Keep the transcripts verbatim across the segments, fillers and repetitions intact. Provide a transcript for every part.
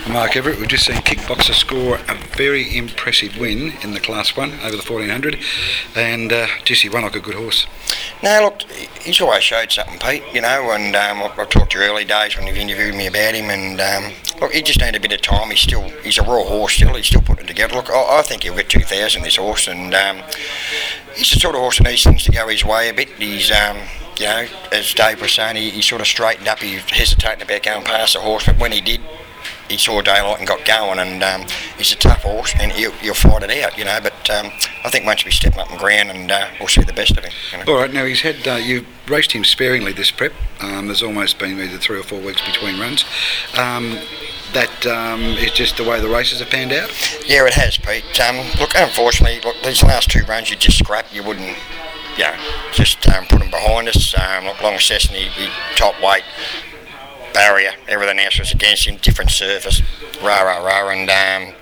Mark Everett. We've just seen Kickboxer score a very impressive win in the Class one over the fourteen hundred, and uh, just he won like a good horse. No, look, he's always showed something, Pete, you know, and um, I, I talked to you early days when you've interviewed me about him, and um, look, he just needed a bit of time. He's still, he's a raw horse still, he's still putting it together. Look, I, I think he'll get two thousand, this horse, and um, he's the sort of horse that needs things to go his way a bit. He's, um, you know, as Dave was saying, he, he sort of straightened up, he was hesitating about going past the horse, but when he did, he saw daylight and got going, and um, he's a tough horse, and he'll, he'll fight it out, you know. But um, I think once we step up in ground, and uh, we'll see the best of him. You know? All right, now he's had uh, you raced him sparingly this prep. Um, there's almost been either three or four weeks between runs. Um, that um, is just the way the races have panned out. Yeah, it has, Pete. Um, look, unfortunately, look, these last two runs you just scrap. You wouldn't, you know, just um, put them behind us. Um, look, Launceston, he, he top weight. Barrier, everything else was against him, different surface, rah rah rah, and um,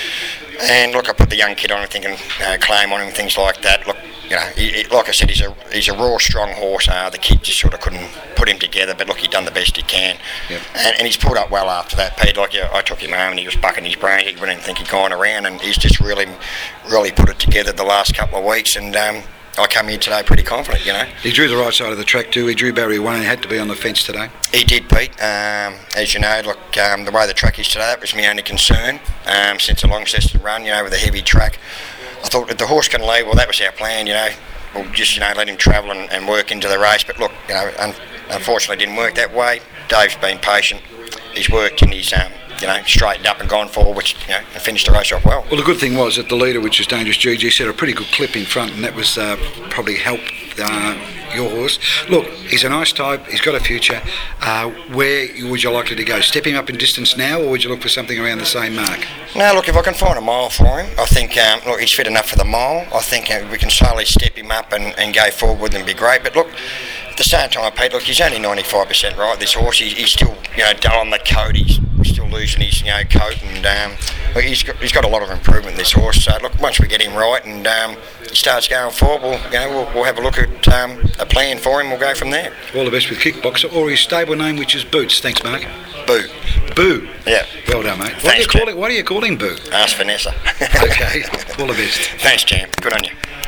and look, I put the young kid on him, thinking uh, claim on him, things like that. Look, you know, he, he, like I said, he's a he's a raw, strong horse. Uh, the kid just sort of couldn't put him together, but look, he done the best he can, yep. and, and he's pulled up well after that. Pete, like yeah, I took him home and he was bucking his brain. He wouldn't think he'd gone around, and he's just really, really put it together the last couple of weeks, and. Um, I come here today pretty confident, you know. He drew the right side of the track too. He drew barrier one and he had to be on the fence today. He did, Pete. Um, as you know, look, um, the way the track is today, that was my only concern um, since the Launceston run, you know, with a heavy track. I thought that the horse can lead, well, that was our plan, you know. We'll just, you know, let him travel and, and work into the race. But look, you know, un- unfortunately it didn't work that way. Dave's been patient. He's worked and he's, um, you know, straightened up and gone forward, which, you know, and finished the race off well. Well, the good thing was that the leader, which is Dangerous G G, set a pretty good clip in front, and that was uh, probably helped uh, your horse. Look, he's a nice type. He's got a future. Uh, where would you likely to go? Step him up in distance now, or would you look for something around the same mark? No, look, if I can find a mile for him, I think, um, look, he's fit enough for the mile. I think uh, we can slowly step him up and, and go forward with him and be great. But look, at the same time, Pete, look, he's only ninety-five percent right, this horse. He's, he's still, you know, dull on the coat. He's still losing his, you know, coat, and um, look, he's got, he's got a lot of improvement, this horse. So look, once we get him right and um, he starts going forward, we'll, you know, we'll, we'll have a look at um, a plan for him. We'll go from there. All the best with Kickboxer, or his stable name, which is Boots. Thanks, Mark. Boo. Boo. Yeah. Well done, mate. What Thanks, do you call it? What do you call him, Boo? Ask Vanessa. Okay. All the best. Thanks, champ. Good on you.